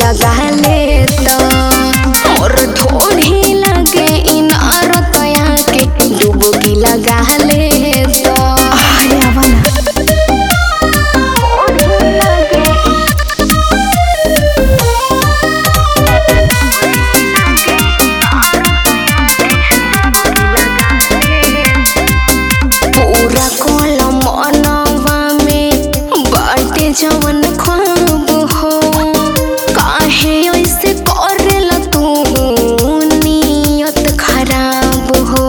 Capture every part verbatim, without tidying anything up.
लगा लेता और ढोढ़ी लगे इनार तया के डुबकी लगा लेता। अरे आवाना पूरा कोलम मनवा में बाटे जवन ख्वाब हो काहे ऐसे करेला तू नियत खराब हो।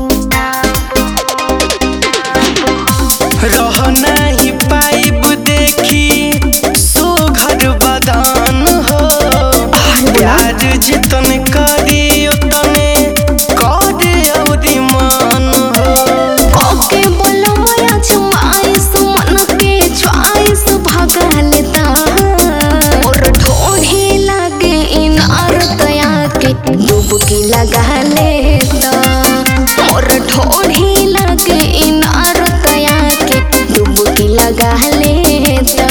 रह नहीं पाइब देखी सुघर बदान हो प्यार जितन करी उतने करे अवधि मान हो। ओके बोलो माया चुमाइस मन के च्वाइस भगा लेता और ढोढ़ी लगे इनार तया के डुबकी लगा लेता और ढोढ़ी लगे इनार तया के डुबकी लगा लेता।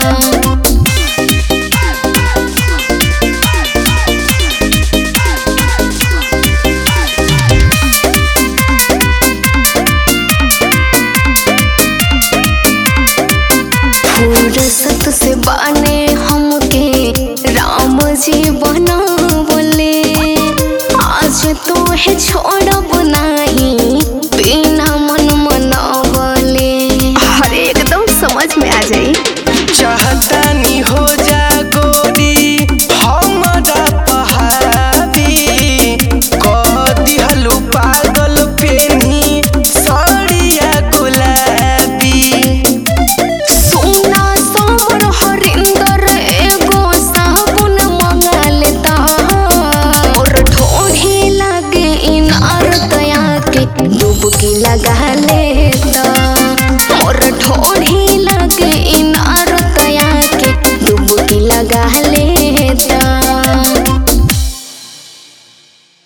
फुर्सत से बने हमके राम जी बना बोले आज तो है छोड़ब नहीं बिना मन मना बोले। अरे एकदम समझ में आ जाई। चाहता नहीं हो जा गोरी हमारा पहाड़ी कदी हलू पागल पेनी सड़िया गुलाबी। सोना सोमर हरिंदर एगो साबुन मंगा लेता और ढोढ़ी लगे इनार तया के डुबकी लगा लेता और ढोढ़ी